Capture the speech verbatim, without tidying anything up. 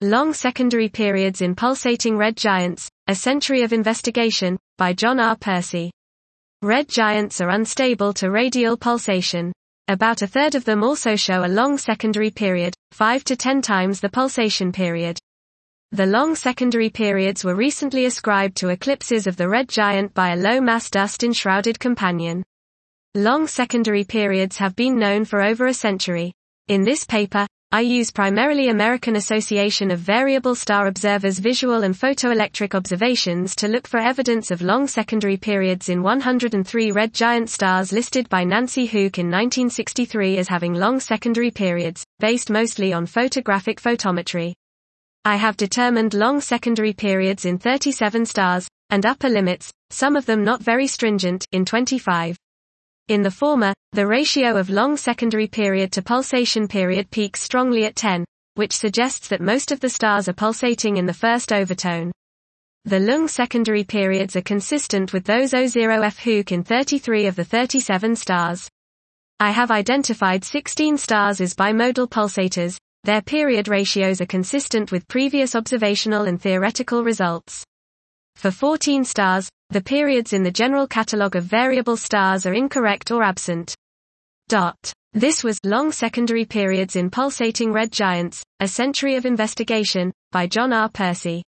Long Secondary Periods in Pulsating Red Giants, A Century of Investigation, by John R. Percy. Red giants are unstable to radial pulsation. About a third of them also show a long secondary period, five to ten times the pulsation period. The long secondary periods were recently ascribed to eclipses of the red giant by a low-mass dust-enshrouded companion. Long secondary periods have been known for over a century. In this paper, I use primarily American Association of Variable Star Observers visual and photoelectric observations to look for evidence of long secondary periods in one hundred three red giant stars listed by Nancy Hook in nineteen sixty-three as having long secondary periods, based mostly on photographic photometry. I have determined long secondary periods in thirty-seven stars, and upper limits, some of them not very stringent, in twenty-five. In the former, the ratio of long secondary period to pulsation period peaks strongly at ten, which suggests that most of the stars are pulsating in the first overtone. The long secondary periods are consistent with those O zero F Hook in thirty-three of the thirty-seven stars. I have identified sixteen stars as bimodal pulsators. Their period ratios are consistent with previous observational and theoretical results. For fourteen stars, the periods in the general catalogue of variable stars are incorrect or absent. Dot. This was Long Secondary Periods in Pulsating Red Giants, A Century of Investigation, by John R. Percy.